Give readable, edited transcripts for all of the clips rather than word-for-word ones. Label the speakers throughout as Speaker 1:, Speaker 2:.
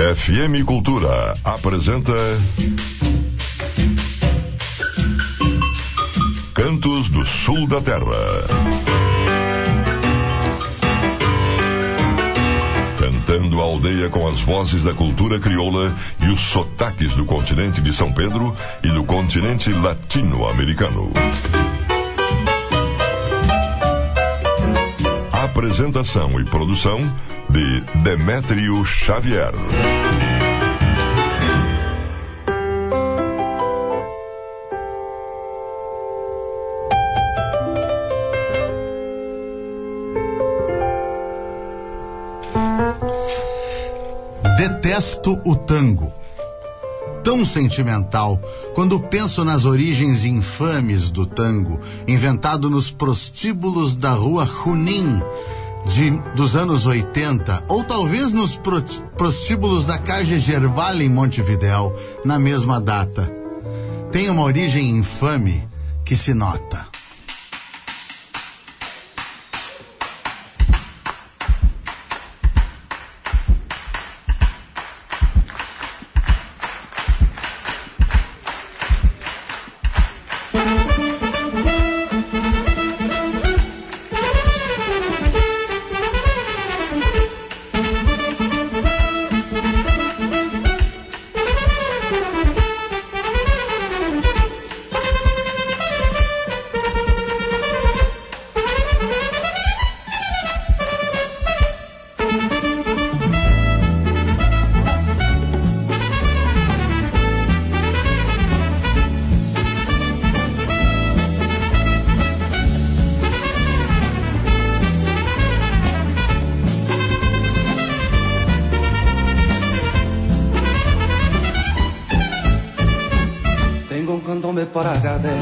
Speaker 1: FM Cultura apresenta Cantos do Sul da Terra. Cantando a aldeia com as vozes da cultura crioula e os sotaques do continente de São Pedro e do continente latino-americano. Apresentação e produção de Demétrio Xavier.
Speaker 2: Detesto o tango. Tão sentimental quando penso nas origens infames do tango, inventado nos prostíbulos da rua Junín dos anos 80, ou talvez nos prostíbulos da Calle Gerval em Montevidéu, na mesma data. Tem uma origem infame que se nota.
Speaker 3: Para Gardel,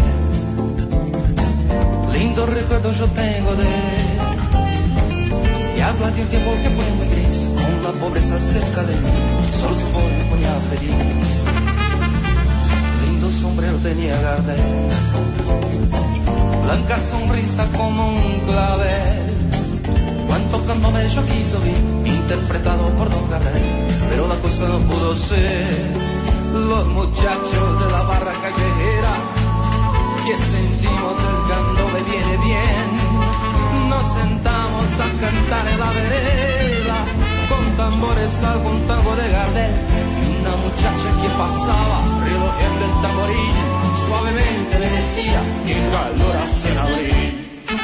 Speaker 3: lindo recuerdo yo tengo de él, y habla de un tiempo que fue muy gris, con la pobreza cerca de mí, solo su forma me ponía feliz. Lindo sombrero tenía Gardel, blanca sonrisa como un clavel, cuánto candombe yo quiso ver, interpretado por Don Gardel, pero la cosa no pudo ser. Los muchachos de la barra callejera que sentimos el candombe viene bien, nos sentamos a cantar en la vereda con tambores algún tango de Gardel, y una muchacha que pasaba relojeando el tamboril suavemente le decía que calor hace en abril.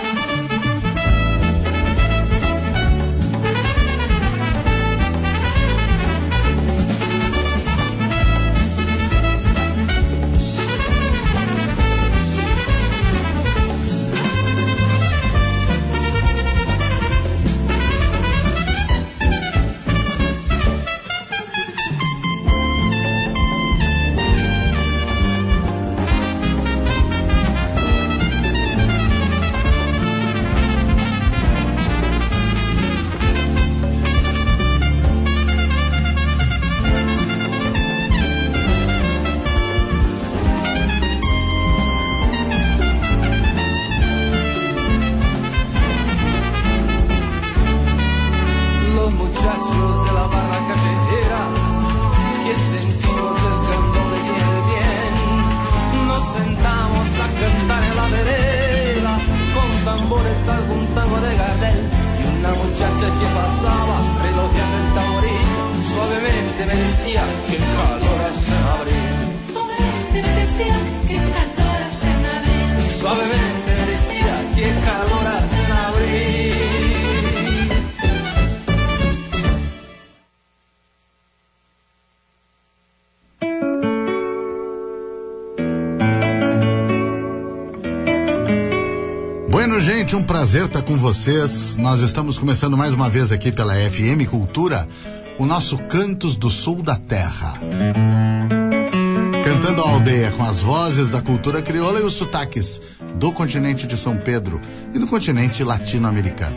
Speaker 2: Gente, um prazer estar com vocês. Nós estamos começando mais uma vez aqui pela FM Cultura, o nosso Cantos do Sul da Terra. Cantando a aldeia com as vozes da cultura crioula e os sotaques do continente de São Pedro e do continente latino-americano.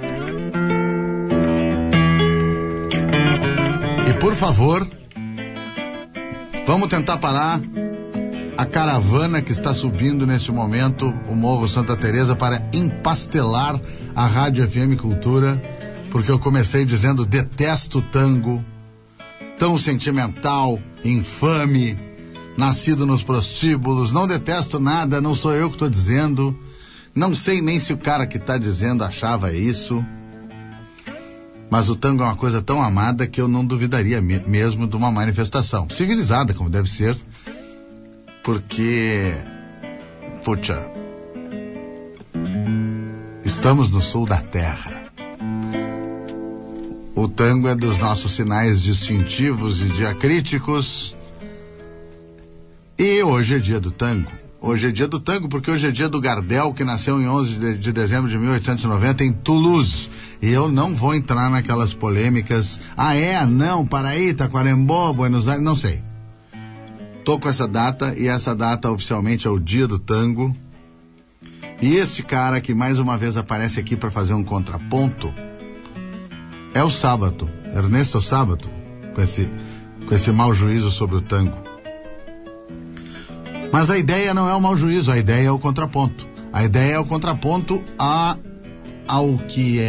Speaker 2: E por favor, vamos tentar parar a caravana que está subindo nesse momento o Morro Santa Teresa para empastelar a Rádio FM Cultura, porque eu comecei dizendo detesto tango, tão sentimental, infame, nascido nos prostíbulos, não detesto nada, não sou eu que estou dizendo, não sei nem se o cara que está dizendo achava isso, mas o tango é uma coisa tão amada que eu não duvidaria mesmo de uma manifestação civilizada, como deve ser, porque, puxa, estamos no sul da terra. O tango é dos nossos sinais distintivos e diacríticos. E hoje é dia do tango. Hoje é dia do tango porque hoje é dia do Gardel, que nasceu em 11 de dezembro de 1890 em Toulouse. E eu não vou entrar naquelas polêmicas. Ah, é? Não, Paraí, Taquarembó, Buenos Aires, não sei. Tô com essa data e essa data oficialmente é o dia do tango. E este cara que mais uma vez aparece aqui para fazer um contraponto é o Sábato, Ernesto Sábato, com esse mau juízo sobre o tango. Mas a ideia não é o mau juízo, a ideia é o contraponto. A ideia é o contraponto ao que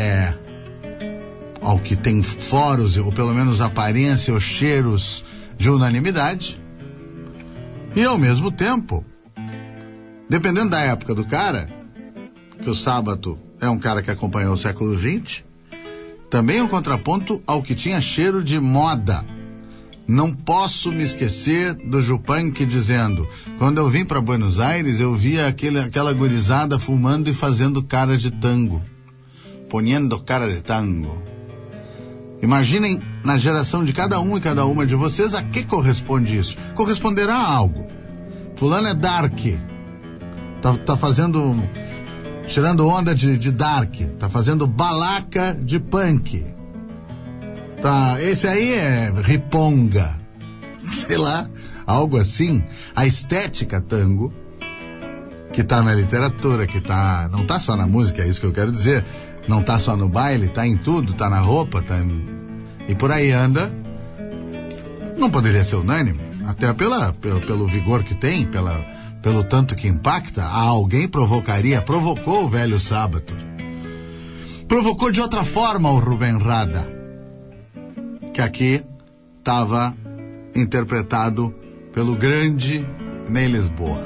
Speaker 2: tem foros, ou pelo menos aparência ou cheiros de unanimidade. E ao mesmo tempo, dependendo da época do cara, que o Sábato é um cara que acompanhou o século XX, também é um contraponto ao que tinha cheiro de moda. Não posso me esquecer do Jupanque dizendo: quando eu vim para Buenos Aires, eu via aquela gurizada fumando e fazendo cara de tango. Ponendo cara de tango. Imaginem na geração de cada um e cada uma de vocês a que corresponde isso. Corresponderá a algo. Fulano é dark. Tá fazendo... tirando onda de dark, tá fazendo balaca de punk, tá, esse aí é riponga, sei lá, algo assim. A estética tango, que tá na literatura, que tá, não tá só na música, é isso que eu quero dizer, não tá só no baile, tá em tudo, tá na roupa, e por aí anda, não poderia ser unânime, até pelo vigor que tem, pelo tanto que impacta. Alguém provocou o velho Sábato. Provocou de outra forma o Rubem Rada, que aqui estava interpretado pelo grande Ney Lisboa.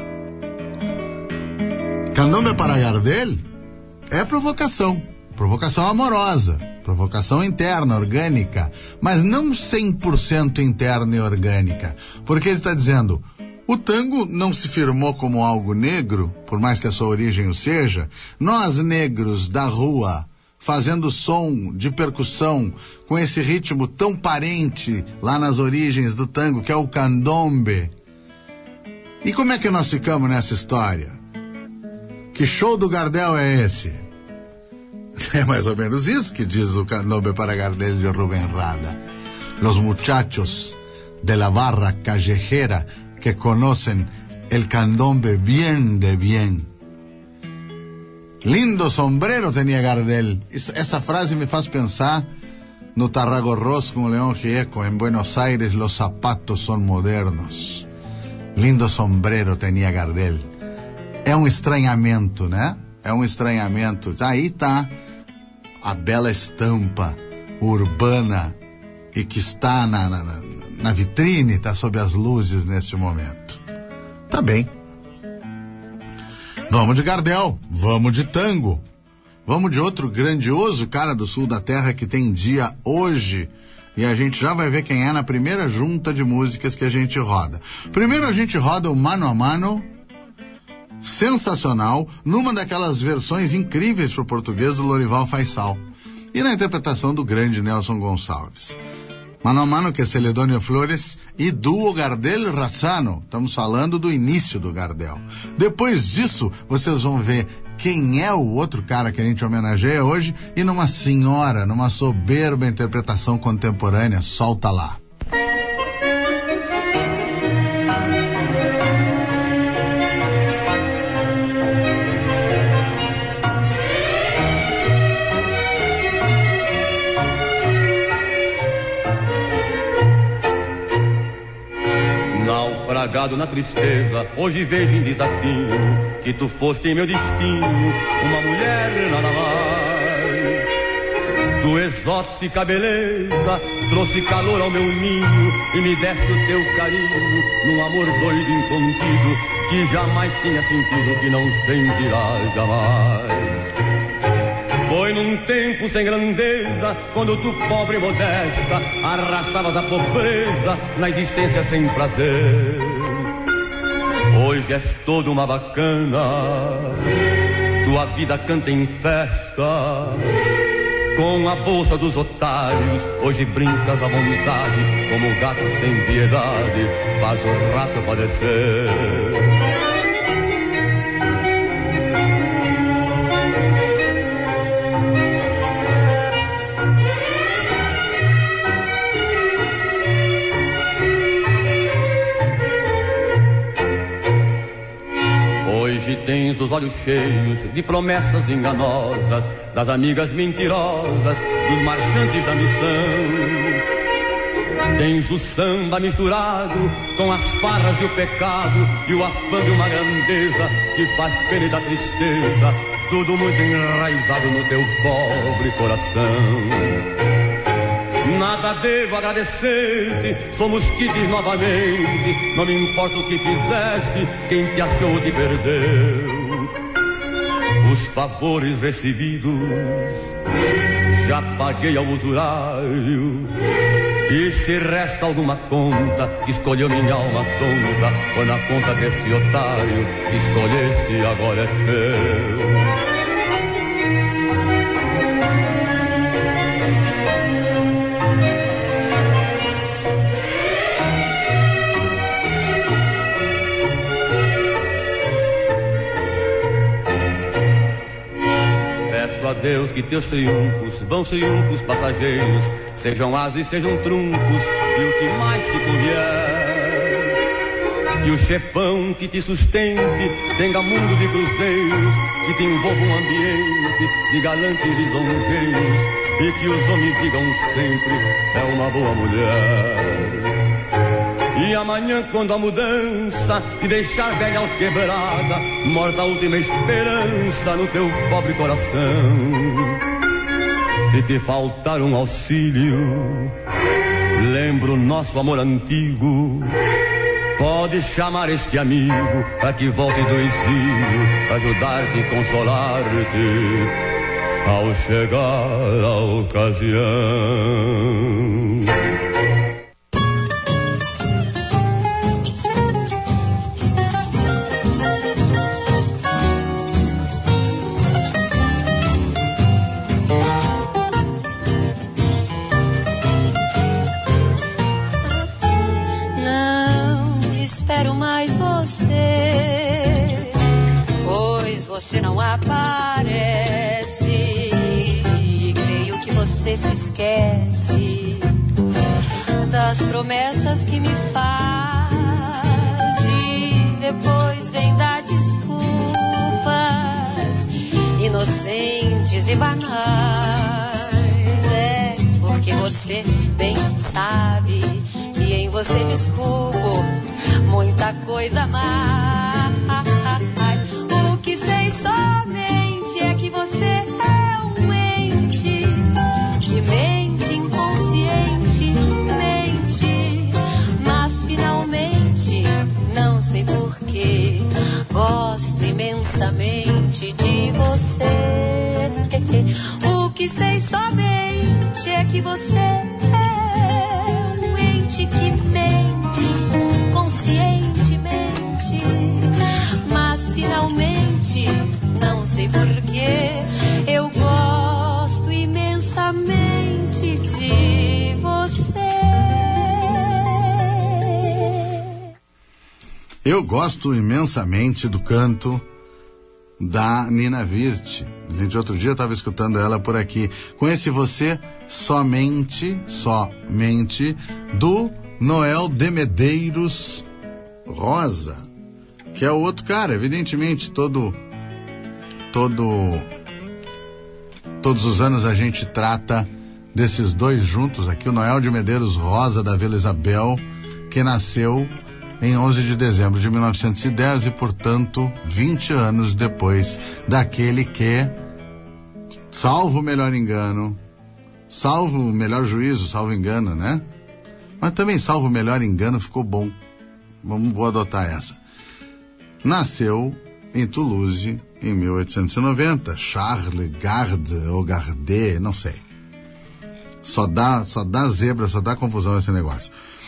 Speaker 2: Candombe para Gardel é provocação amorosa, provocação interna, orgânica, mas não 100% interna e orgânica, porque ele está dizendo: o tango não se firmou como algo negro, por mais que a sua origem o seja. Nós, negros da rua, fazendo som de percussão, com esse ritmo tão parente lá nas origens do tango, que é o candombe. E como é que nós ficamos nessa história? Que show do Gardel é esse? É mais ou menos isso que diz o Candombe para Gardel de Rubem Rada. Los muchachos de la barra callejera que conocen el candombe bien de bien. Lindo sombrero tenía Gardel. Essa frase me faz pensar no Tarragorros com o León Gieco. En Buenos Aires los zapatos son modernos. Lindo sombrero tenía Gardel. É um estranhamento, né? É um estranhamento. Aí tá a bela estampa urbana e que está na vitrine, está sob as luzes neste momento. Tá bem. Vamos de Gardel, vamos de tango, vamos de outro grandioso cara do sul da terra que tem dia hoje, e a gente já vai ver quem é na primeira junta de músicas que a gente roda. Primeiro a gente roda o Mano a Mano, sensacional, numa daquelas versões incríveis para o português do Lorival Faisal, e na interpretação do grande Nelson Gonçalves. Mano a Mano, que é Celedônio Flores, e duo Gardel Razzano. Estamos falando do início do Gardel. Depois disso, vocês vão ver quem é o outro cara que a gente homenageia hoje, e numa soberba interpretação contemporânea. Solta lá.
Speaker 4: Naufragado na tristeza, hoje vejo em desatino que tu foste em meu destino, uma mulher nada mais. tua exótica beleza trouxe calor ao meu ninho e me deste o teu carinho num amor doido e incontido que jamais tinha sentido, que não sentirá jamais. Foi num tempo sem grandeza, quando tu, pobre e modesta, arrastavas a pobreza na existência sem prazer. Hoje és toda uma bacana, tua vida canta em festa, com a bolsa dos otários. Hoje brincas à vontade, como gato sem piedade, faz o rato padecer. Hoje tens os olhos cheios de promessas enganosas, das amigas mentirosas, dos marchantes da missão. Tens o samba misturado com as farras e o pecado, e o afã de uma grandeza que faz pena e dá tristeza, tudo muito enraizado no teu pobre coração. Nada devo agradecer-te, somos quites novamente. Não me importa o que fizeste, quem te achou te perdeu. Os favores recebidos já paguei ao usurário, e se resta alguma conta, escolheu minha alma tonta. Foi na conta desse otário que escolheste e agora é teu. A Deus que teus triunfos, vãos triunfos passageiros, sejam ases, sejam truncos, e o que mais te convier. Que o chefão que te sustente tenha mundo de cruzeiros, que te envolva um ambiente de galantes e lisonjeiros, e que os homens digam sempre, é uma boa mulher. E amanhã, quando a mudança te deixar velha ou quebrada, morta a última esperança no teu pobre coração, se te faltar um auxílio, lembra o nosso amor antigo. Pode chamar este amigo para que volte do exílio, para ajudar-te e consolar-te ao chegar a ocasião.
Speaker 5: Você não aparece e creio que você se esquece das promessas que me faz e depois vem dar desculpas inocentes e banais. É porque você bem sabe que em você desculpo muita coisa mais. O que sei somente é que você é um ente que mente inconscientemente, mas finalmente, não sei porquê, gosto imensamente de você. O que sei somente é que você é um ente que mente conscientemente, mas finalmente, não sei porquê, eu gosto imensamente de você.
Speaker 2: Eu gosto imensamente do canto da Nina Virth. A gente outro dia estava escutando ela por aqui. Com esse Você somente do Noel de Medeiros Rosa, que é o outro cara. Evidentemente todos os anos a gente trata desses dois juntos aqui. O Noel de Medeiros Rosa, da Vila Isabel, que nasceu em 11 de dezembro de 1910 e, portanto, 20 anos depois daquele que, salvo o melhor engano, salvo o melhor juízo, salvo engano, né? Mas também salvo o melhor engano ficou bom. Vou adotar essa. Nasceu em Toulouse em 1890, Charles Garde ou Gardet, não sei. Só dá zebra, só dá confusão esse negócio.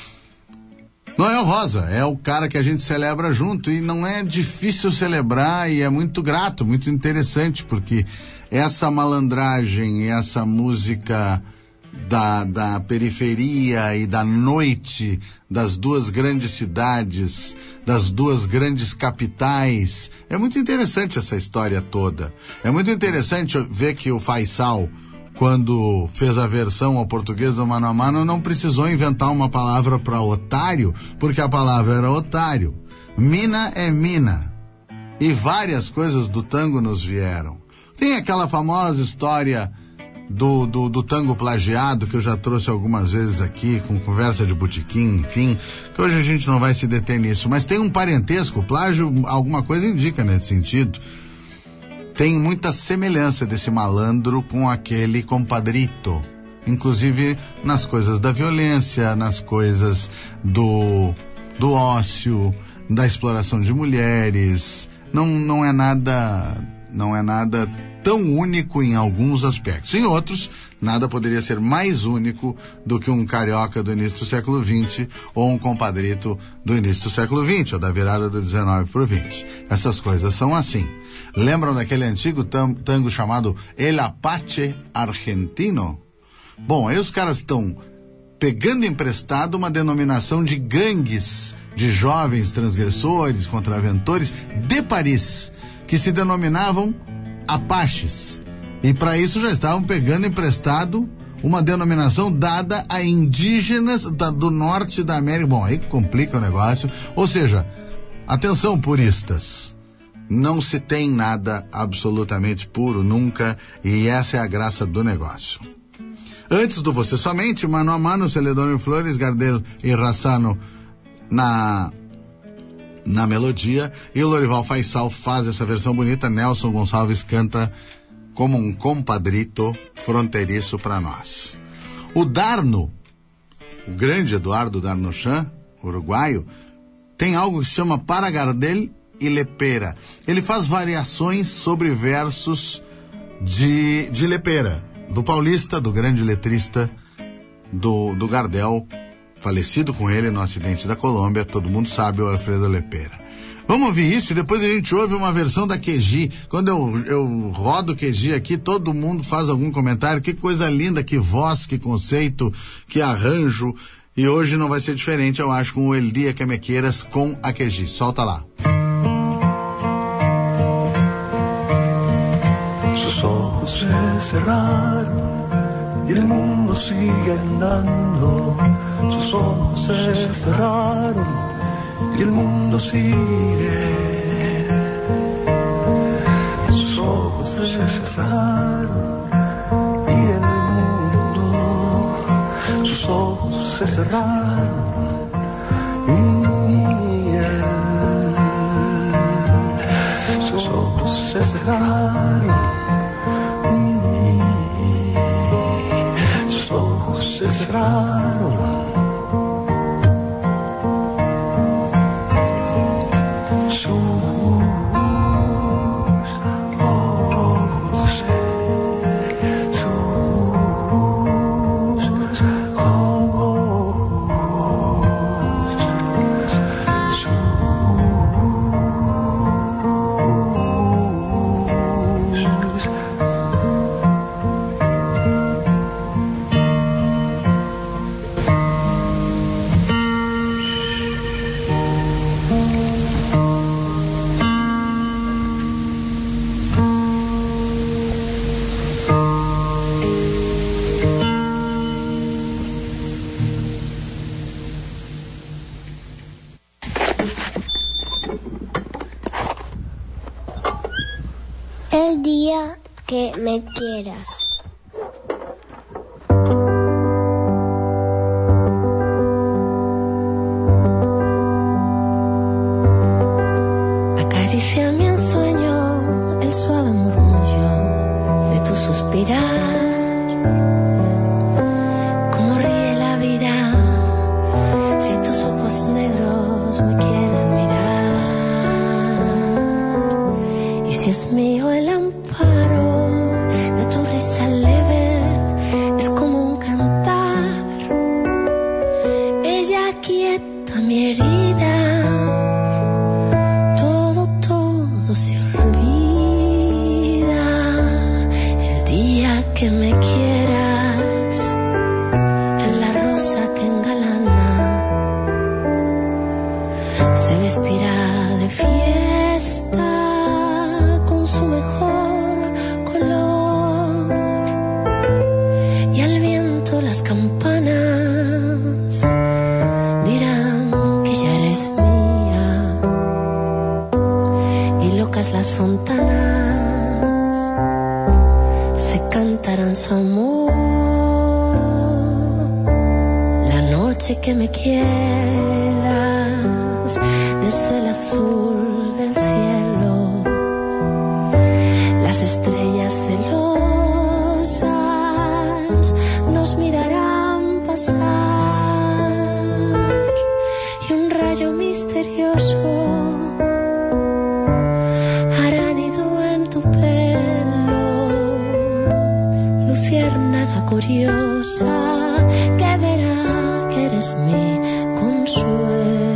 Speaker 2: Noel Rosa é o cara que a gente celebra junto e não é difícil celebrar e é muito grato, muito interessante, porque essa malandragem, essa música da periferia e da noite das duas grandes cidades, das duas grandes capitais, é muito interessante essa história toda. É muito interessante ver que o Faisal, quando fez a versão ao português do Mano a Mano, não precisou inventar uma palavra para otário, porque a palavra era otário. Mina é mina. E várias coisas do tango nos vieram. Tem aquela famosa história do tango plagiado, que eu já trouxe algumas vezes aqui, com conversa de botequim, enfim, que hoje a gente não vai se deter nisso. Mas tem um parentesco, plágio, alguma coisa indica nesse sentido. Tem muita semelhança desse malandro com aquele compadrito, inclusive nas coisas da violência, nas coisas do ócio, da exploração de mulheres. Não é nada tão único em alguns aspectos. Em outros, nada poderia ser mais único do que um carioca do início do século XX ou um compadrito do início do século XX, ou da virada do 19 para o 20. Essas coisas são assim. Lembram daquele antigo tango chamado El Apache Argentino? Bom, aí os caras estão pegando emprestado uma denominação de gangues de jovens transgressores, contraventores de Paris, que se denominavam Apaches. E para isso já estavam pegando emprestado uma denominação dada a indígenas do norte da América. Bom, aí complica o negócio. Ou seja, atenção puristas, não se tem nada absolutamente puro nunca, e essa é a graça do negócio. Antes do Você Somente, Mano a Mano, Celedônio Flores, Gardel e Rassano na melodia, e o Lorival Faisal faz essa versão bonita. Nelson Gonçalves canta como um compadrito fronteiriço para nós. O Darno, o grande Eduardo Darnochan, uruguaio, tem algo que se chama Para Gardel e Lepera. Ele faz variações sobre versos de Lepera, do paulista, do grande letrista do Gardel, falecido com ele no acidente da Colômbia, todo mundo sabe, o Alfredo Lepera. Vamos ouvir isso e depois a gente ouve uma versão da QG. Quando eu rodo o QG aqui, todo mundo faz algum comentário. Que coisa linda, que voz, que conceito, que arranjo. E hoje não vai ser diferente, eu acho, com o El Dia Que Me Quieras com a QG. Solta lá.
Speaker 6: Sus ojos se cerraron y el mundo sigue andando. Sus ojos se cerraron y el mundo sigue. Sus ojos se cerraron y el mundo. Sus ojos se cerraron y sus ojos se cerraron. Sus ojos se cerraron.
Speaker 7: El día que me quieras.
Speaker 8: Acariciame en sueño el suave murmullo de tu suspirar. Si es mío el amparo de tu brisa leve, es como un cantar. Ella quieta mi herida, todo se olvida. El día que me quieras, en la rosa que engalana, se vestirá de fiesta con su mejor color, y al viento las campanas dirán que ya eres mía, y locas las fontanas se cantarán su amor. La noche que me quieras, desde el azul del cielo, las estrellas celosas nos mirarán pasar, y un rayo misterioso hará nido en tu pelo, luciérnaga curiosa que verá que eres mi consuelo.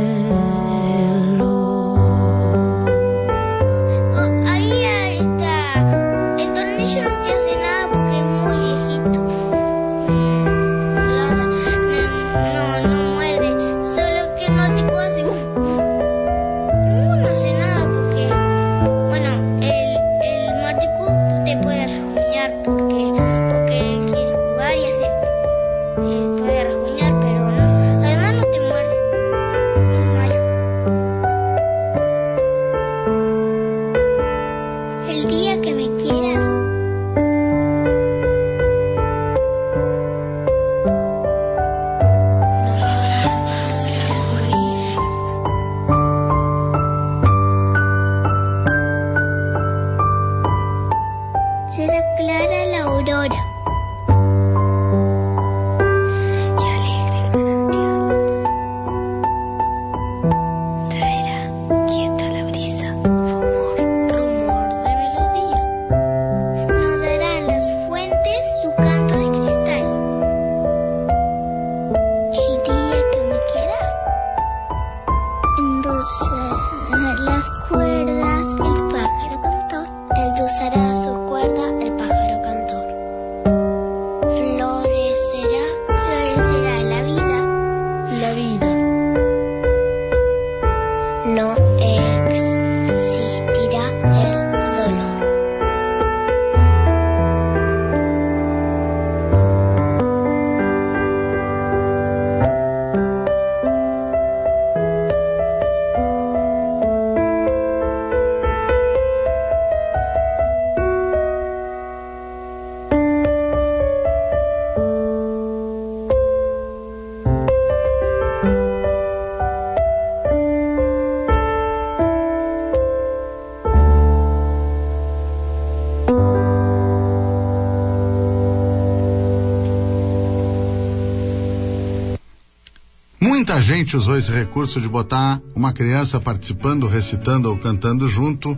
Speaker 2: Muita gente usou esse recurso de botar uma criança participando, recitando ou cantando junto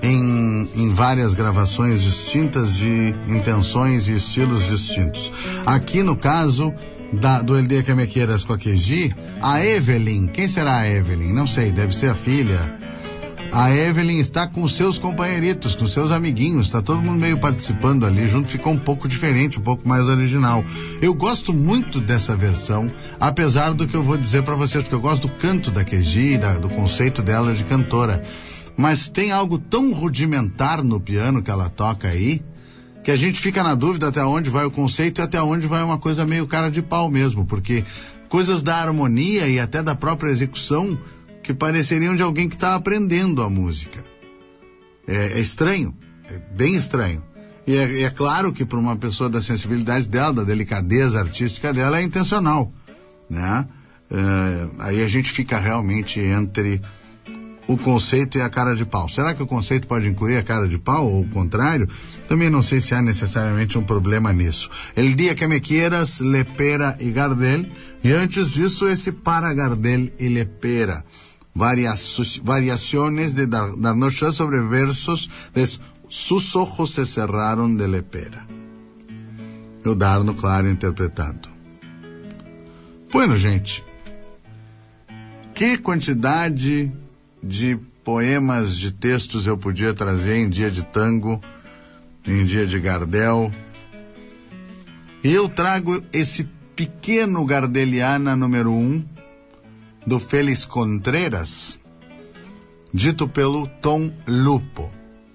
Speaker 2: em várias gravações distintas de intenções e estilos distintos. Aqui no caso do El Dia Que Me Quieras com a Keji, a Evelyn, quem será a Evelyn? Não sei, deve ser a filha. A Evelyn está com os seus companheiritos, com seus amiguinhos, está todo mundo meio participando ali junto, ficou um pouco diferente, um pouco mais original. Eu gosto muito dessa versão, apesar do que eu vou dizer para vocês, porque eu gosto do canto da Keji, do conceito dela de cantora. Mas tem algo tão rudimentar no piano que ela toca aí, que a gente fica na dúvida até onde vai o conceito e até onde vai uma coisa meio cara de pau mesmo, porque coisas da harmonia e até da própria execução que pareceriam de alguém que está aprendendo a música. É estranho, é bem estranho. E é claro que para uma pessoa da sensibilidade dela, da delicadeza artística dela, é intencional, né? Aí a gente fica realmente entre o conceito e a cara de pau. Será que o conceito pode incluir a cara de pau ou o contrário? Também não sei se há necessariamente um problema nisso. El Dia Que Me Quieras, Lepera e Gardel. E antes disso, esse Para Gardel e Lepera. variaciones de Darnochet sobre versos de Sus ojos se cerraram de lepera. O Darno, claro, interpretando. Bueno, gente, que quantidade de poemas, de textos eu podia trazer em dia de tango, em dia de Gardel. E eu trago esse pequeno Gardeliana número 1, do Félix Contreras, dito pelo Tom Lupo.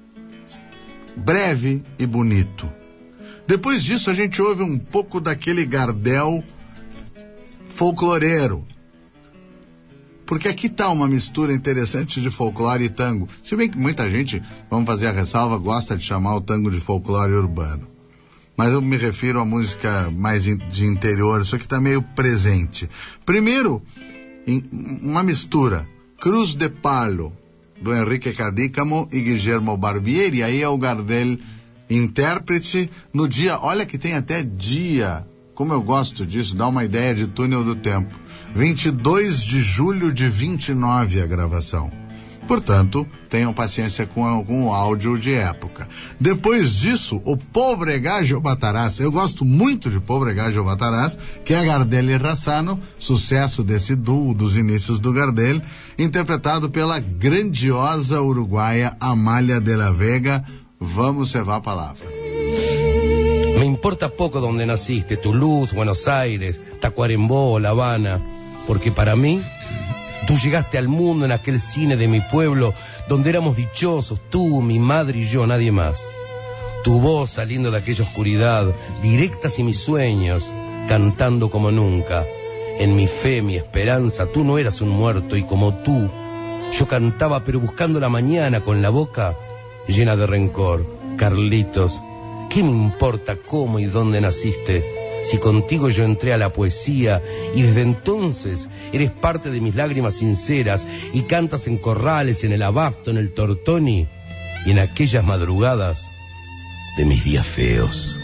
Speaker 2: Breve e bonito. Depois disso a gente ouve um pouco daquele Gardel folcloreiro. Porque aqui está uma mistura interessante de folclore e tango. Se bem que muita gente, vamos fazer a ressalva, gosta de chamar o tango de folclore urbano. Mas eu me refiro à música mais de interior, isso aqui está meio presente. Primeiro, uma mistura, Cruz de Palo, do Henrique Cadícamo e Guillermo Barbieri, aí é o Gardel intérprete no dia, olha que tem até dia, como eu gosto disso, dá uma ideia de túnel do tempo, 22 de julho de 29 a gravação. Portanto, tenham paciência com o áudio de época. Depois disso, o Pobregagem Bataraz. Eu gosto muito de Pobregagem Bataraz, que é Gardel e Rassano, sucesso desse duo dos inícios do Gardel, interpretado pela grandiosa uruguaia Amália de la Vega. Vamos cevar a palavra.
Speaker 9: Me importa poco donde naciste, Toulouse, Buenos Aires, Tacuarembó, La Habana, porque para mí tú llegaste al mundo en aquel cine de mi pueblo, donde éramos dichosos, tú, mi madre y yo, nadie más. Tu voz saliendo de aquella oscuridad, directa hacia mis sueños, cantando como nunca. En mi fe, mi esperanza, tú no eras un muerto, y como tú, yo cantaba pero buscando la mañana con la boca llena de rencor. Carlitos, ¿qué me importa cómo y dónde naciste? Si contigo yo entré a la poesía y desde entonces eres parte de mis lágrimas sinceras y cantas en corrales, en el Abasto, en el Tortoni y en aquellas madrugadas de mis días feos.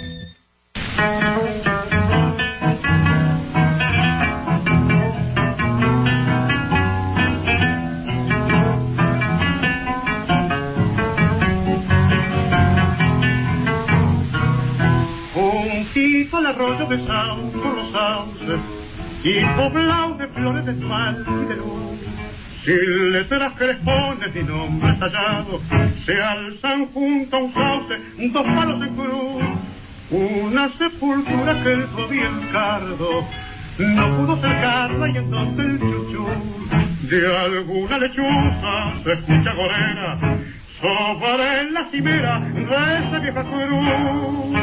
Speaker 10: Al arroyo de Sauce, por los sauces, y poblado de flores de esmalte y de luz, sin letras crespones ni nombres tallados, se alzan junto a un sauce dos palos en cruz, una sepultura que el joven cardo no pudo cercarla, y entonces el chuchú de alguna lechuza se escucha gorena sobre la cimera de esa vieja cruz.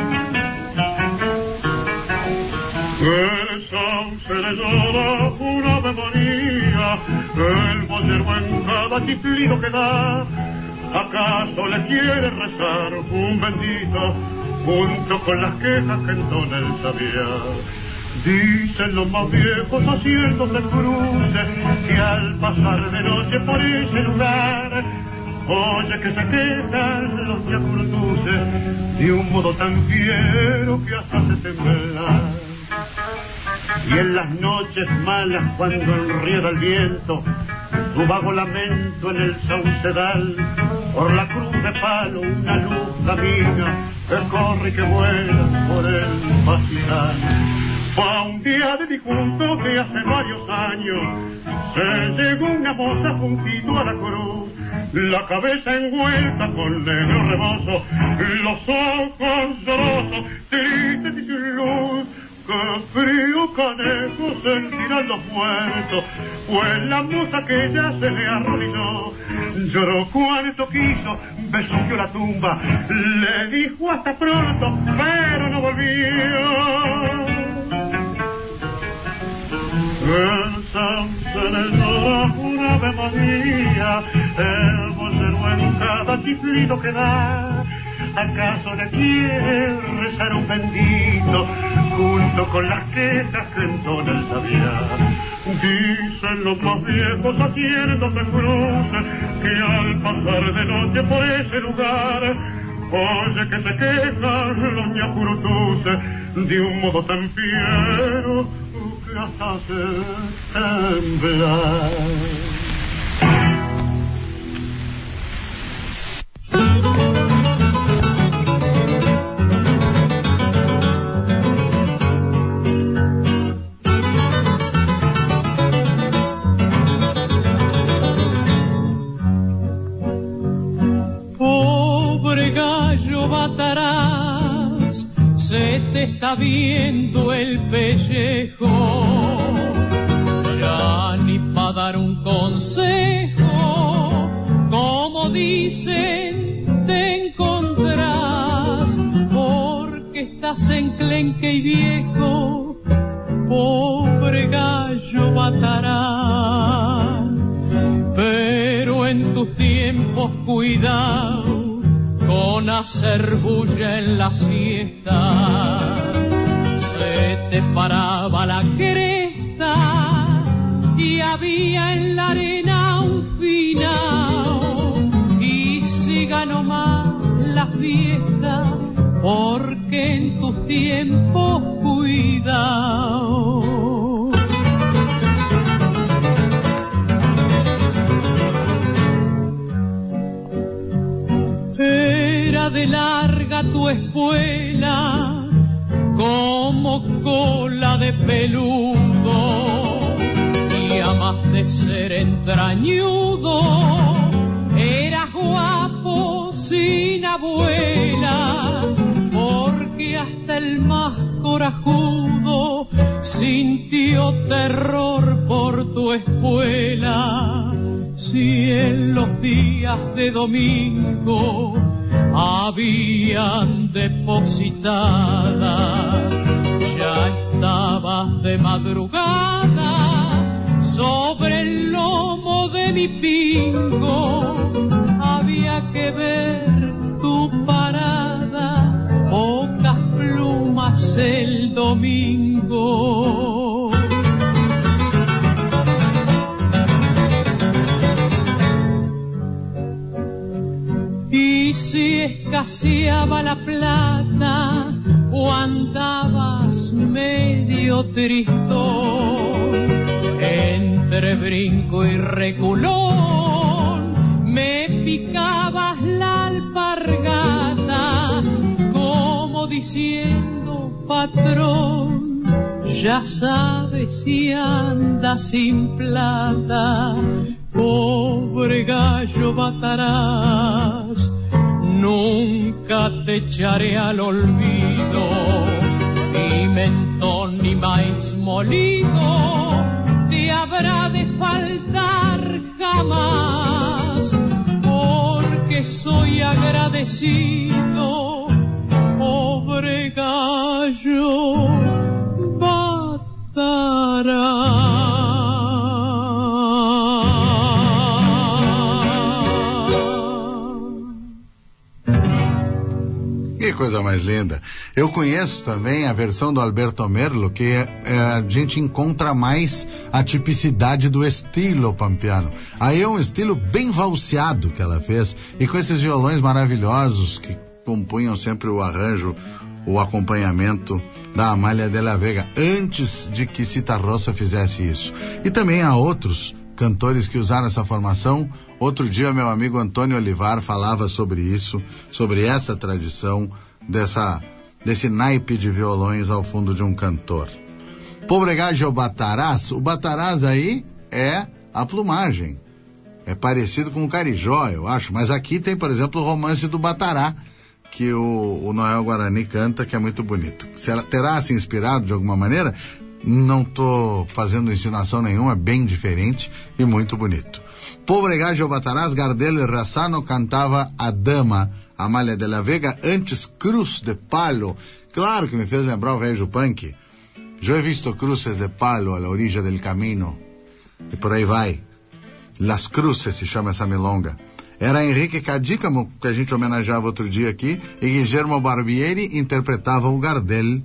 Speaker 10: El sauce le llora una memoria, el boyero en cada chiflido que da. ¿Acaso le quiere rezar un bendito junto con las quejas que entona el sabiar? Dicen los más viejos haciéndose cruces que al pasar de noche por ese lugar oye que se quejan los yacurtuces de un modo tan fiero que hasta hace temblar. Y en las noches malas cuando enrieda el viento, tu vago lamento en el saucedal, por la cruz de palo una luz camina que corre y que vuela por el pastizal. Pa' un día de difunto que hace varios años se llegó una moza juntito a la cruz, la cabeza envuelta con negro rebozo, los ojos llorosos, tristes y sin luz. ¡Qué frío canejo sentirán los muertos! Pues la moza que ya se le arrodilló, lloró cuanto quiso, besuqueó la tumba, le dijo hasta pronto, pero no volvió. El sauce le llora una memoria, el bolero en cada chiflido que da. ¿Acaso le quiere rezar un bendito junto con las quejas que entona el sabiar? Dicen los más viejos haciéndose cruces que al pasar de noche por ese lugar oye que se quejan los ñacurutuces de un modo tan fiero que hasta hace temblar.
Speaker 11: te está viendo el pellejo. Ya ni pa' dar un consejo, como dicen, te encontrás, porque estás enclenque y viejo, pobre gallo batará. Pero en tus tiempos cuidado con hacer bulla en la siesta, se te paraba la cresta y había en la arena un finao, y siga nomás la fiesta, porque en tus tiempos cuidado. Era de larga tu espuela, como cola de peludo, y a más de ser entrañudo, eras guapo sin abuela, porque hasta el más corajudo sintió terror por tu espuela. Si en los días de domingo habían depositada, ya estabas de madrugada sobre el lomo de mi pingo. Había que ver tu parada, pocas plumas el domingo. Y si escaseaba la plata o andabas medio tristón, entre brinco y reculón me picabas la alpargata, como diciendo, patrón, ya sabes si andas sin plata, pobre gallo batarás, nunca te echaré al olvido, ni mentón ni maíz molido te habrá de faltar jamás, porque soy agradecido, pobre gallo batarás.
Speaker 2: Que coisa mais linda. Eu conheço também a versão do Alberto Merlo, que a gente encontra mais a tipicidade do estilo pampiano. Aí é um estilo bem valseado que ela fez, e com esses violões maravilhosos que compunham sempre o arranjo, o acompanhamento da Amália de la Vega, antes de que Citarrosa fizesse isso. E também há outros cantores que usaram essa formação. Outro dia meu amigo Antônio Olivar falava sobre isso, sobre essa tradição desse naipe de violões ao fundo de um cantor. Pobre gallo batarás, o batarás aí é a plumagem, é parecido com o carijó, eu acho, mas aqui tem, por exemplo, o Romance do Batará, que o Noel Guarani canta, que é muito bonito. Terá se inspirado de alguma maneira? Não estou fazendo insinuação nenhuma, é bem diferente e muito bonito. Pobre gallo batarás, Gardel e Razzano cantava a dama Amália de la Vega, antes Cruz de Palo. Claro que me fez lembrar o velho punk. Eu he visto cruces de palo a la orilla del camino. E por aí vai. Las Cruces se chama essa milonga. Era Henrique Cadícamo, que a gente homenageava outro dia aqui, e Guillermo Barbieri interpretava o Gardel.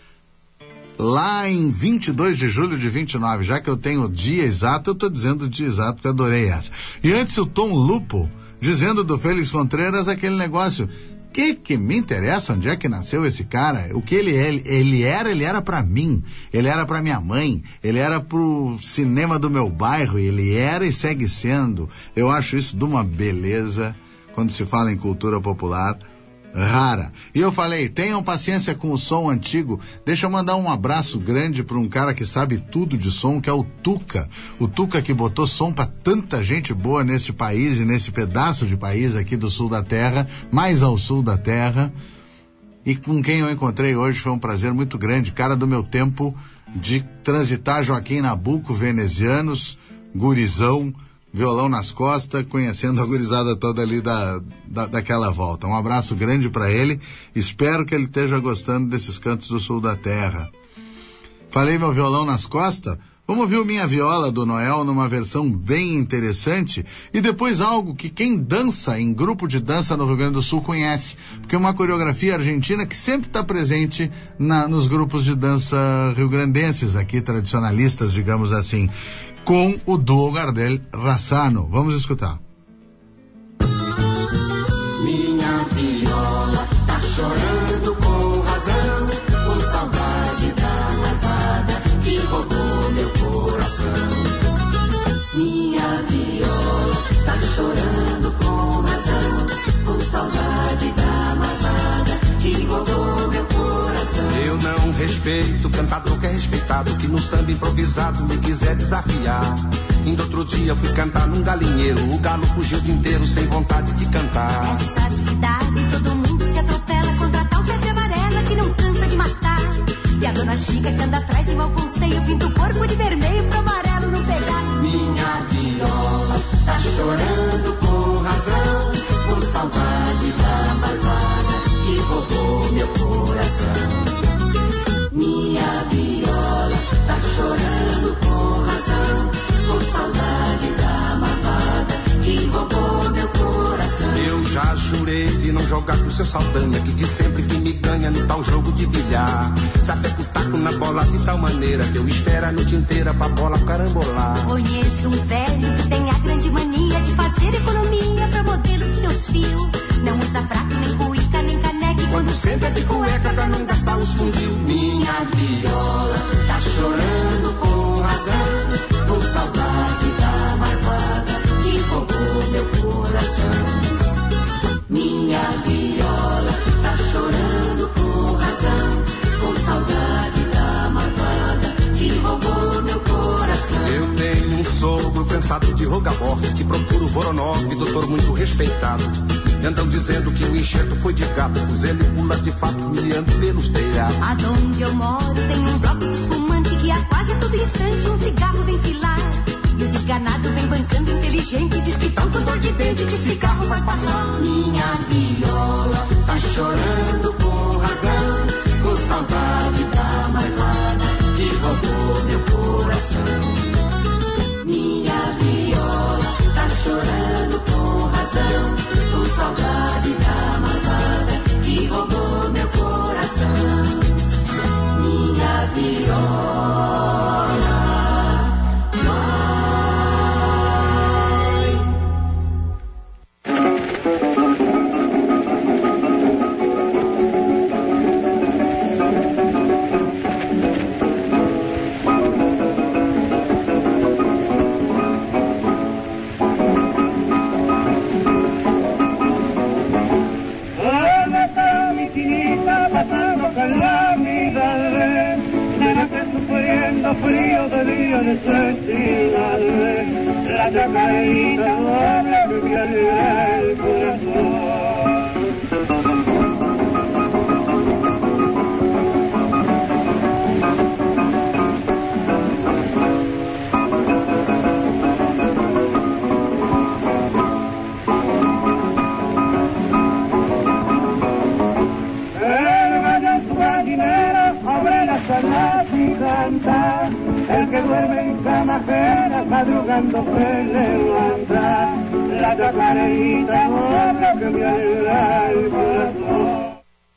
Speaker 2: Lá em 22 de julho de 29, já que eu tenho o dia exato, eu estou dizendo o dia exato, porque adorei essa. E antes o Tom Lupo, dizendo do Félix Contreras aquele negócio, que me interessa onde é que nasceu esse cara, o que ele é, ele era pra mim, ele era pra minha mãe, ele era pro cinema do meu bairro, ele era e segue sendo. Eu acho isso de uma beleza quando se fala em cultura popular rara. E eu falei, tenham paciência com o som antigo. Deixa eu mandar um abraço grande para um cara que sabe tudo de som, que é o Tuca que botou som para tanta gente boa nesse país e nesse pedaço de país aqui do sul da terra, mais ao sul da terra. e com quem eu encontrei hoje foi um prazer muito grande, cara do meu tempo de transitar Joaquim Nabuco, venezianos, gurizão, violão nas costas, conhecendo a gurizada toda ali daquela volta. Um abraço grande para ele, espero que ele esteja gostando desses cantos do sul da terra. Falei meu violão nas costas? Vamos ouvir o Minha Viola do Noel numa versão bem interessante e depois algo que quem dança em grupo de dança no Rio Grande do Sul conhece, porque é uma coreografia argentina que sempre está presente nos grupos de dança rio-grandenses aqui, tradicionalistas, digamos assim, com o duo Gardel Razzano. Vamos escutar.
Speaker 12: Minha viola tá chorando com razão, com saudade da malvada que roubou meu coração. Minha viola tá chorando com razão, com saudade da malvada que roubou meu coração.
Speaker 13: Eu não respeito cantador que é respeitado, que no samba improvisado me quiser desafiar. Indo outro dia fui cantar num galinheiro, o galo fugiu de inteiro sem vontade de cantar.
Speaker 14: Essa cidade todo mundo se atropela contra tal febre amarela que não cansa de matar. E a dona Chica que anda atrás de mau conselho pinta o corpo de vermelho pro amarelo não pegar.
Speaker 12: Minha viola tá chorando com razão, com saudade da malvada que roubou meu coração. Minha viola tá chorando com razão, com saudade da malvada que roubou meu coração.
Speaker 13: Eu já jurei de não jogar com seu Saldanha, que diz sempre que me ganha no tal jogo de bilhar. Sapeca o taco na bola de tal maneira que eu espero a noite inteira pra bola carambolar.
Speaker 14: Conheço um velho que tem a grande mania de fazer economia pra modelo de seus fios. Não usa prato, nem cuíca, nem caneca,
Speaker 13: quando senta de cueca pra não gastar os fundios.
Speaker 12: Minha viola tá chorando com razão, com saudade da malvada que roubou meu coração. Minha viola tá chorando com razão, com saudade da malvada que roubou meu coração.
Speaker 13: Eu tenho um sogro cansado de rogar morte, que procura o Voronov, doutor muito respeitado. Andam dizendo que o enxerto foi de gato, pois ele pula de fato milhando pelos telhados.
Speaker 14: Aonde eu moro tem um bloco de espumante que a quase todo instante um cigarro vem filar. E o desganado vem bancando inteligente, diz que tão com dor de dente que esse carro vai passar.
Speaker 12: Minha viola tá chorando com razão, com saudade da malvada que roubou meu coração. Minha viola tá chorando com razão, com saudade da malvada que roubou meu coração. Minha viola
Speaker 10: frío de día necesidades, la chacarita doble que me alegra el corazón. El gallo su gallinero abre las alas y canta. El que duerme en cama ajena, madrugando se levanta. La chacareita doble que me alegra el corazón.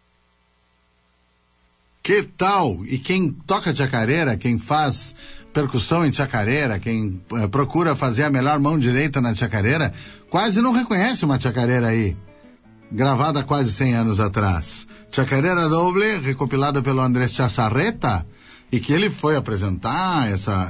Speaker 2: Que tal? E quem toca chacareira, quem faz percussão em chacareira, quem procura fazer a melhor mão direita na chacareira, quase não reconhece uma chacareira aí, gravada há quase 100 anos atrás. Chacareira Doble, recopilada pelo Andrés Chazarreta, e que ele foi apresentar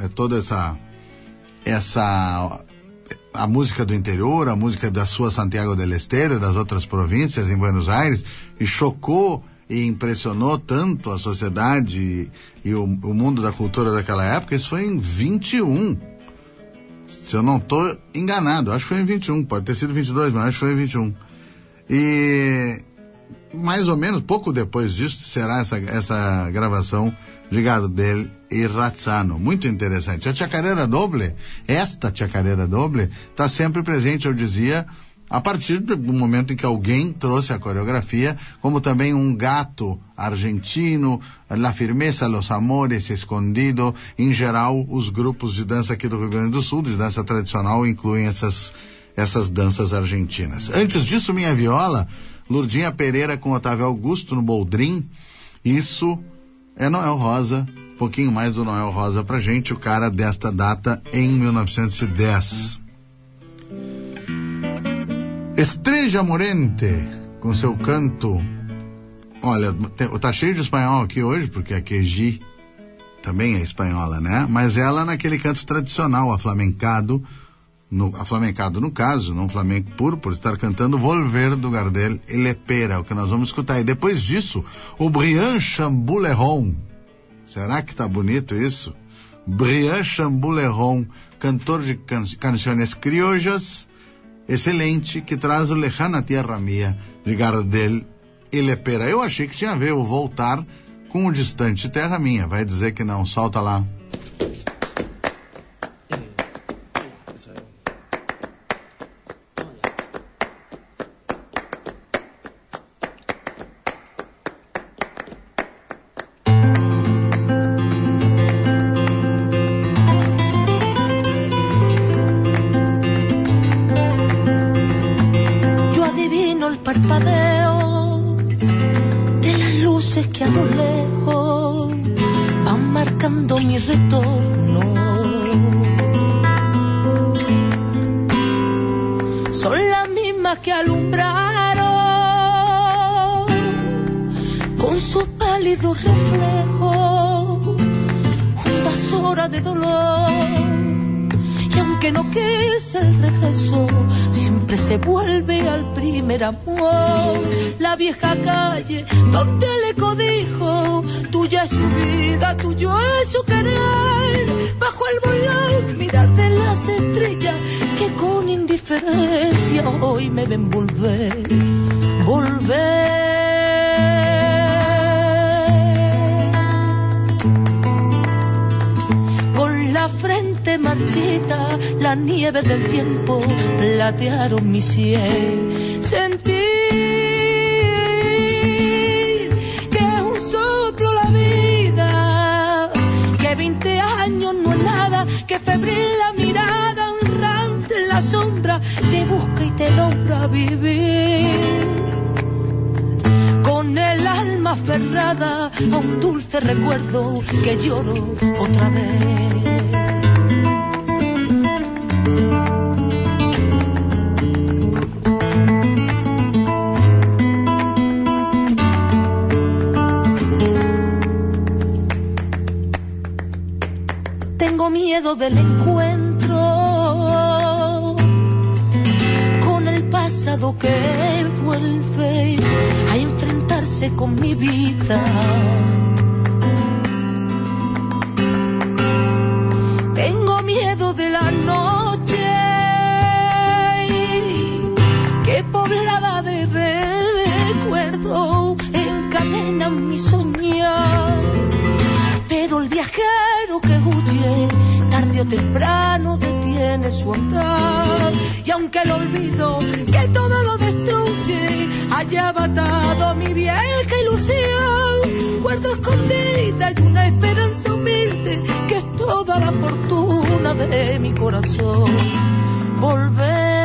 Speaker 2: a música do interior, a música da sua Santiago del Estero e das outras províncias em Buenos Aires, e chocou e impressionou tanto a sociedade e o mundo da cultura daquela época. Isso foi em 21, se eu não estou enganado, acho que foi em 21, pode ter sido 22, mas acho que foi em 21. E mais ou menos, pouco depois disso, será essa gravação de Gardel e Razzano. Muito interessante. A chacarera doble, esta chacarera doble, está sempre presente, eu dizia, a partir do momento em que alguém trouxe a coreografia, como também um gato argentino, La Firmeza, Los Amores, Escondido. Em geral, os grupos de dança aqui do Rio Grande do Sul, de dança tradicional, incluem essas danças argentinas. Antes disso, Minha Viola, Lurdinha Pereira com Otávio Augusto no Boldrin. Isso é Noel Rosa, um pouquinho mais do Noel Rosa pra gente, o cara desta data em 1910. Estrella Morente, com seu canto. Olha, tá cheio de espanhol aqui hoje, porque a Queji também é espanhola, né? Mas ela naquele canto tradicional, aflamencado no caso, não flamenco puro, por estar cantando Volver do Gardel e Lepera, o que nós vamos escutar. E depois disso, o Brian Chambuleron. Será que tá bonito isso? Brian Chambuleron, cantor de canções criollas, excelente, que traz o Lejana Tierra Mía de Gardel e Lepera. Eu achei que tinha a ver o Voltar com o Distante Terra Minha. Vai dizer que não, solta lá.
Speaker 15: Amor, la vieja calle donde el eco dijo, tuya es su vida, tuyo es su querer, bajo el volón mirar de las estrellas que con indiferencia hoy me ven volver. Con la frente marchita, la nieve del tiempo platearon mi sien. Sentir que es un soplo la vida, que 20 años no es nada, que febril la mirada errante en la sombra te busca y te logra vivir. Con el alma aferrada a un dulce recuerdo que lloro otra vez. Del encuentro con el pasado que vuelve a enfrentarse con mi vida. Tengo miedo de la noche que poblada de recuerdo encadena mi soñar, pero el viajero que huye tarde o temprano detiene su andar, y aunque el olvido que todo lo destruye haya matado mi vieja ilusión, guardo escondida y una esperanza humilde que es toda la fortuna de mi corazón. Volver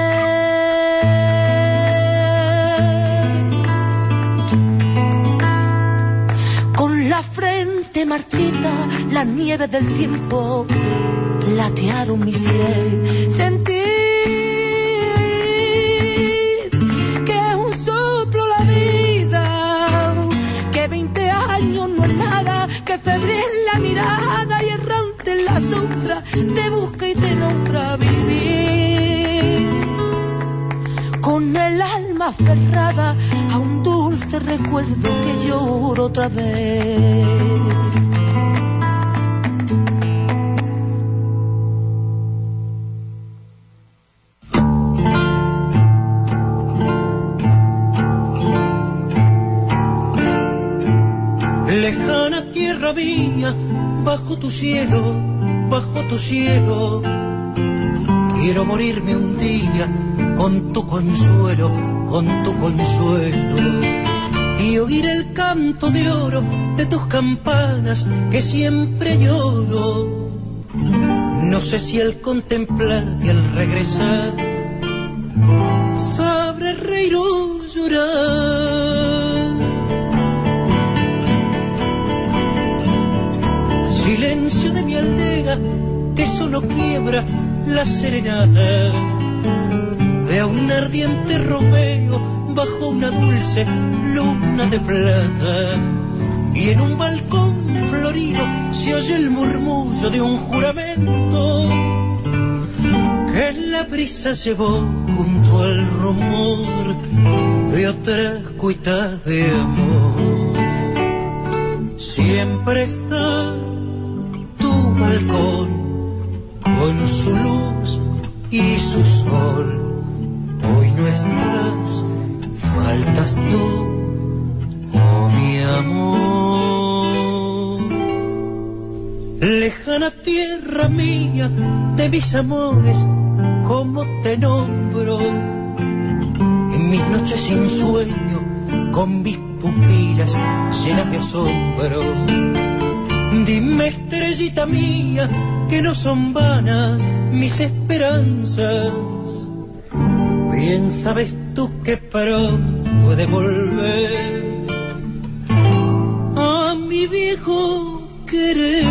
Speaker 15: con la frente marchita, la nieve del tiempo platearon mi sien. Sentir que es un soplo la vida, que 20 años no es nada, que febril la mirada y errante en la sombra te busca y te nombra vivir. Con el alma aferrada a un dulce recuerdo que lloro otra vez.
Speaker 16: tierra mía, bajo tu cielo, quiero morirme un día con tu consuelo, y oír el canto de oro de tus campanas que siempre lloro. No sé si al contemplarte al regresar sabré reír o llorar. Silencio de mi aldea que solo quiebra la serenata de un ardiente romeo bajo una dulce luna de plata, y en un balcón florido se oye el murmullo de un juramento que la brisa llevó junto al rumor de otra cuita de amor. Siempre está tu balcón con su luz y su sol. Hoy no estás, faltas tú, oh mi amor. Lejana tierra mía de mis amores, ¿cómo te nombro? En mis noches sin sueño, con mis pupilas llenas de asombro. Dime, estrellita mía, que no son vanas mis esperanzas. Bien sabes tú que pronto he de volver a mi viejo querer.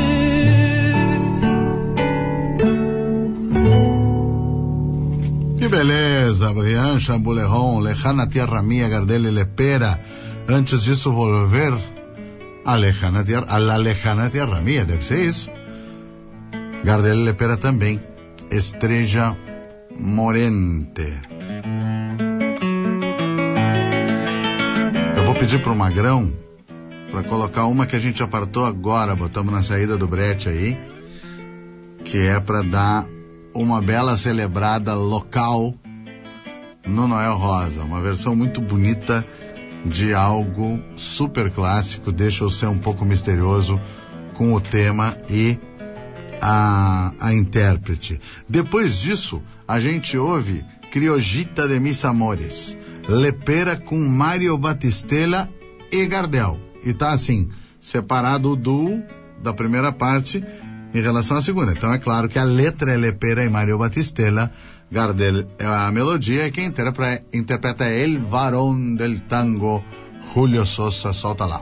Speaker 2: Que beleza, Brian Chambuleron, Lejana Tierra Mía, Gardel e Lepera. Antes disso, volver a la Lejana Tierra Mía, deve ser isso. Gardel e Lepera também, Estrella Morente. Eu vou pedir pro Magrão para colocar uma que a gente apartou agora, botamos na saída do brete aí, que é para dar uma bela celebrada local no Noel Rosa, uma versão muito bonita de algo super clássico, deixa eu ser um pouco misterioso com o tema e a intérprete. Depois disso, a gente ouve Criogita de Mis Amores, Lepera com Mário Batistella e Gardel. E tá assim, separado o duo da primeira parte em relação à segunda. Então é claro que a letra é Lepera e Mário Batistella, Gardel é a melodia, e quem interpreta é El Varón del Tango, Julio Sosa. Solta lá.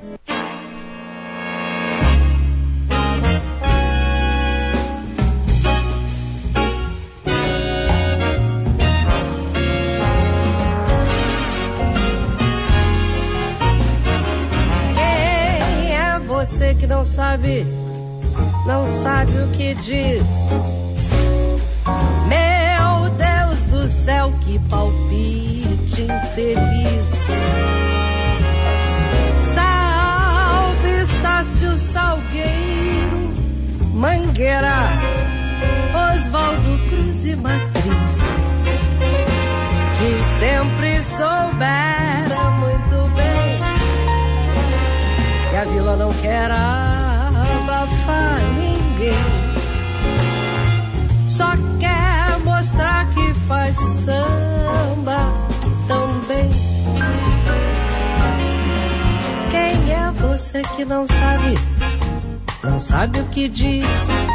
Speaker 17: Você que não sabe o que diz. Meu Deus do céu, que palpite infeliz. Salve Estácio Salgueiro, Mangueira, Oswaldo Cruz e Matriz, que sempre soubera muito bem que a vila não quer abafar ninguém, só quer mostrar que faz samba também. Quem é você que não sabe o que diz?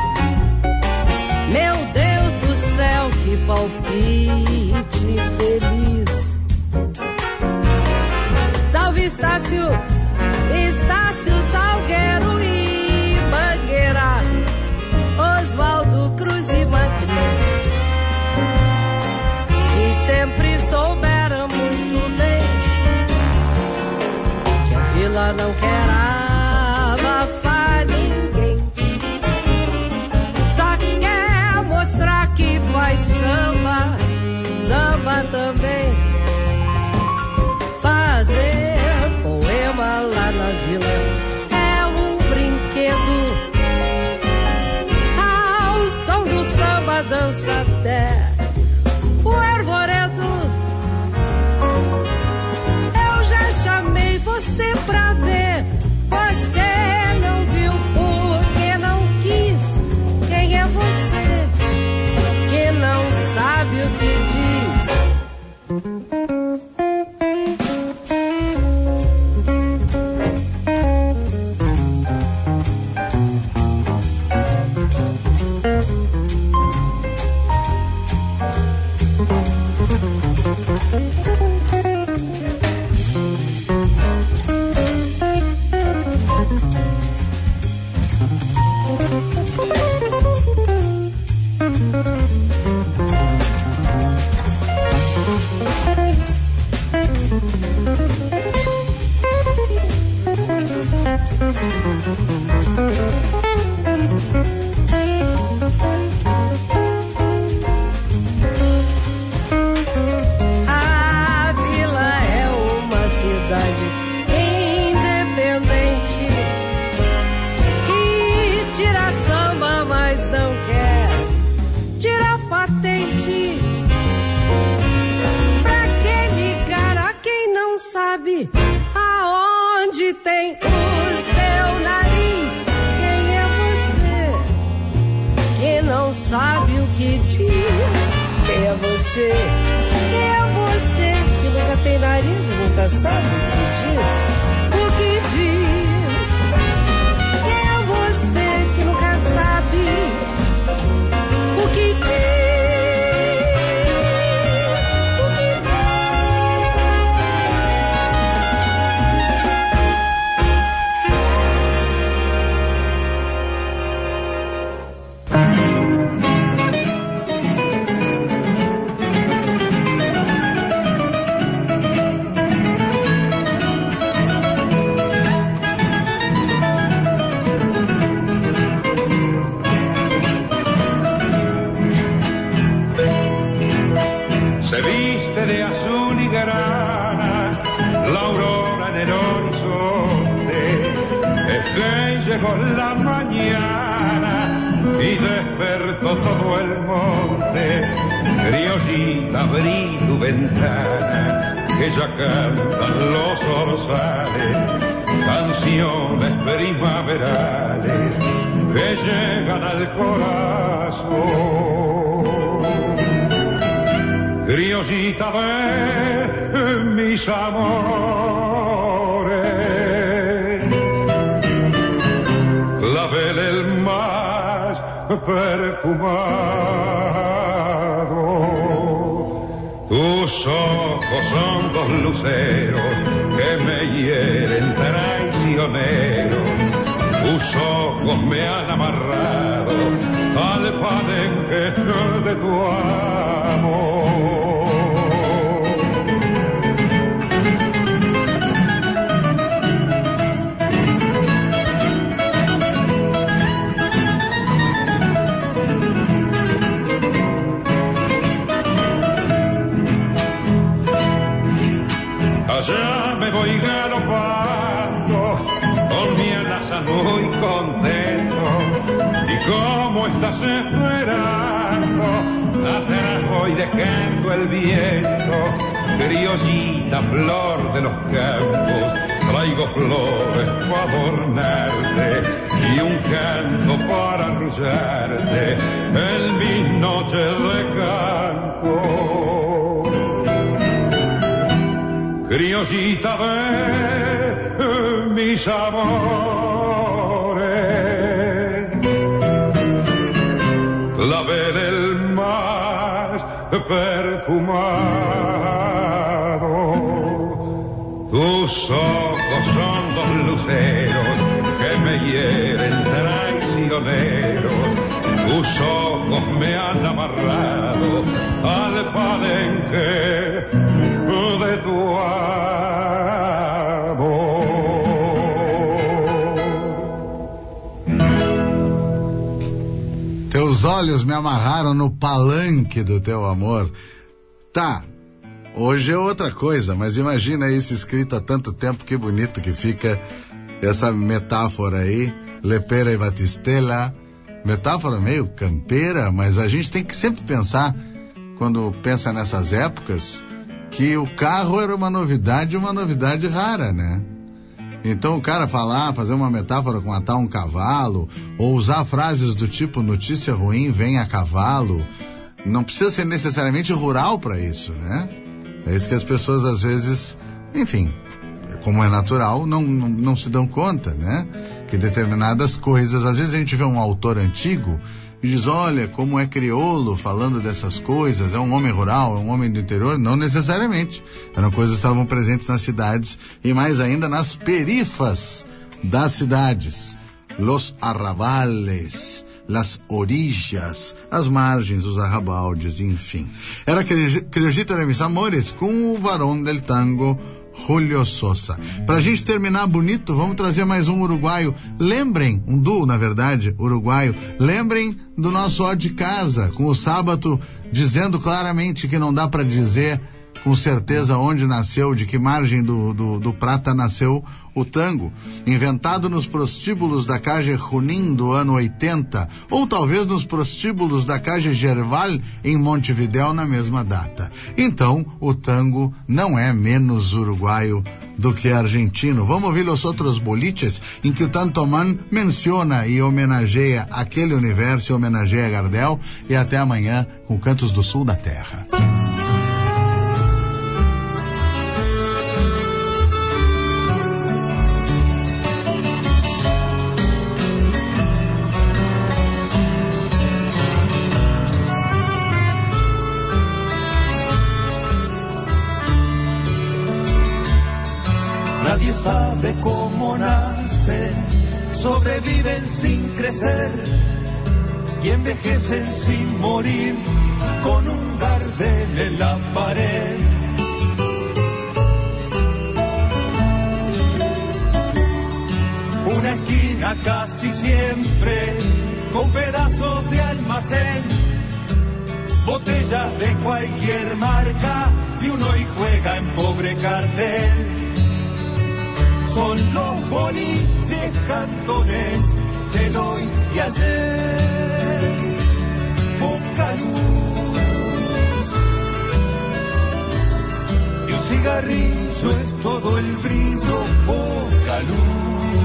Speaker 17: Meu Deus do céu, que palpite feliz. Salve Estácio Salgueiro e Mangueira, Oswaldo Cruz e Matriz, que sempre souberam muito bem que a vila não quer abafar ninguém, só quer mostrar que faz samba também. Fazer poema lá na vila é um brinquedo nem o seu nariz. Quem é você que não sabe o que diz? Quem é você? Quem é você que nunca tem nariz e nunca sabe o que diz? O que diz? Quem é você que nunca sabe o que diz?
Speaker 18: Se viste de azul y grana la aurora en el horizonte, es que llegó la mañana y despertó todo el monte. Criollita, abrí tu ventana, que ya cantan los orzales, canciones primaverales que llegan al corazón. Criollita de mis amores, clavel el más perfumado. Tus ojos son dos luceros que me hieren traicioneros. Tus ojos me han amarrado al palenque de tu amor. Allá me voy galopando con mi alaza muy contento, y como estás esperando atrás voy dejando el viento. Criollita, flor de los campos, traigo flores para adornarte y un canto para arrullarte en mis noches de campo. Criollita de mis amores, clavel el más perfumado. Tus ojos son dos luceros que me hieren traicioneros. Tus ojos me han amarrado al palenque de tu amor.
Speaker 2: Teus olhos me amarraram no palanque do teu amor. Tá, hoje é outra coisa, mas imagina isso escrito há tanto tempo, que bonito que fica essa metáfora aí, Lepera e Batistela, metáfora meio campeira, mas a gente tem que sempre pensar, quando pensa nessas épocas, que o carro era uma novidade rara, né? Então o cara fazer uma metáfora com atar um cavalo, ou usar frases do tipo notícia ruim vem a cavalo, não precisa ser necessariamente rural para isso, né? É isso que as pessoas às vezes, enfim, como é natural, não se dão conta, né? Que determinadas coisas, às vezes a gente vê um autor antigo e diz, olha, como é crioulo falando dessas coisas, é um homem rural, é um homem do interior. Não necessariamente, eram coisas que estavam presentes nas cidades e mais ainda nas perifas das cidades, los arrabales, las orillas, as margens, os arrabaldes, enfim. Era Criollita de mis amores com o varón del tango Julio Sosa. Pra gente terminar bonito, vamos trazer mais um uruguaio. Lembrem, um duo, na verdade, uruguaio. Lembrem do nosso Ó de Casa, com o Sábato dizendo claramente que não dá pra dizer com certeza onde nasceu, de que margem do Prata nasceu o tango, inventado nos prostíbulos da Calle Junín do ano 80, ou talvez nos prostíbulos da Calle Gerval em Montevidéu na mesma data. Então, o tango não é menos uruguaio do que argentino. Vamos ouvir os outros boliches em que o Tantoman menciona e homenageia aquele universo, homenageia Gardel. E até amanhã com Cantos do Sul da Terra.
Speaker 19: Nadie sabe cómo nacen, sobreviven sin crecer y envejecen sin morir con un gardel en la pared. Una esquina casi siempre con pedazos de almacén, botellas de cualquier marca y uno y juega en pobre cartel. Son los boliches cantones del hoy y ayer. Poca luz y un cigarrillo es todo el brillo. Poca luz.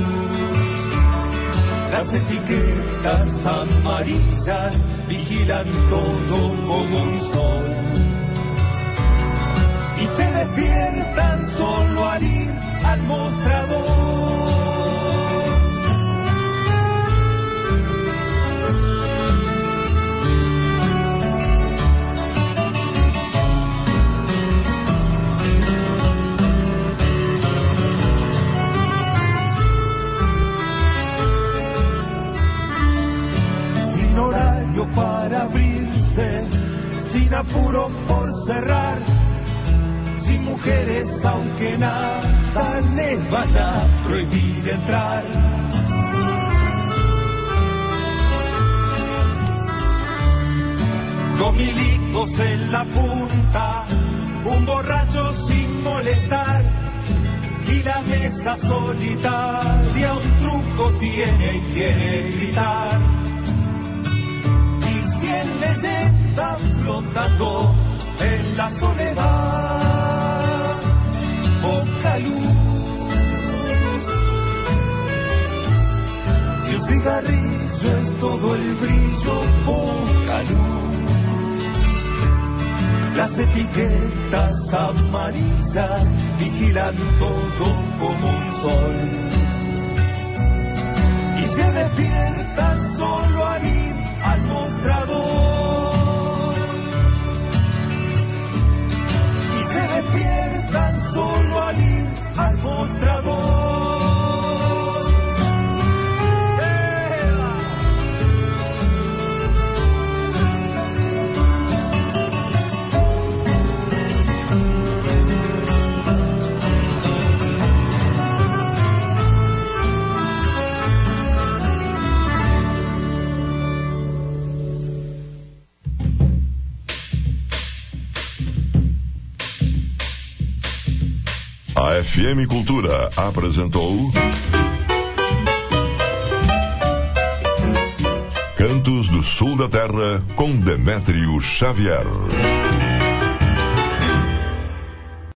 Speaker 19: Las etiquetas amarillas vigilan todo como un sol y se despiertan solo al ir al mostrador. Sin horario para abrirse, sin apuro por cerrar, sin mujeres aunque nada les vaya a prohibir entrar. Con milicos en la punta, un borracho sin molestar y la mesa solitaria un truco tiene y quiere gritar. Y 100 leyendas flotando en la soledad. Poca luz y un cigarrillo es todo el brillo. Poca luz. Las etiquetas amarillas vigilan todo como un sol y se despiertan solo al ir al mostrador. Y se despiertan solo al ir al mostrador.
Speaker 1: A FM Cultura apresentou Cantos do Sul da Terra com Demétrio Xavier.